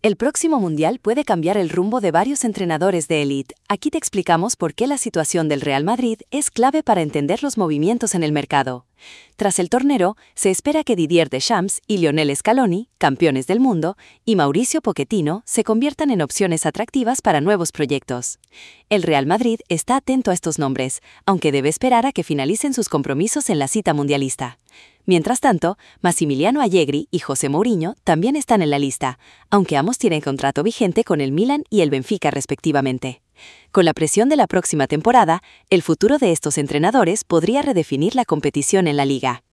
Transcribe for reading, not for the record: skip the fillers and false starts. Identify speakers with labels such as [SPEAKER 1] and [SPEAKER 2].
[SPEAKER 1] El próximo Mundial puede cambiar el rumbo de varios entrenadores de élite. Aquí te explicamos por qué la situación del Real Madrid es clave para entender los movimientos en el mercado. Tras el torneo, se espera que Didier Deschamps y Lionel Scaloni, campeones del mundo, y Mauricio Pochettino se conviertan en opciones atractivas para nuevos proyectos. El Real Madrid está atento a estos nombres, aunque debe esperar a que finalicen sus compromisos en la cita mundialista. Mientras tanto, Massimiliano Allegri y José Mourinho también están en la lista, aunque ambos tienen contrato vigente con el Milan y el Benfica respectivamente. Con la presión de la próxima temporada, el futuro de estos entrenadores podría redefinir la competición en la liga.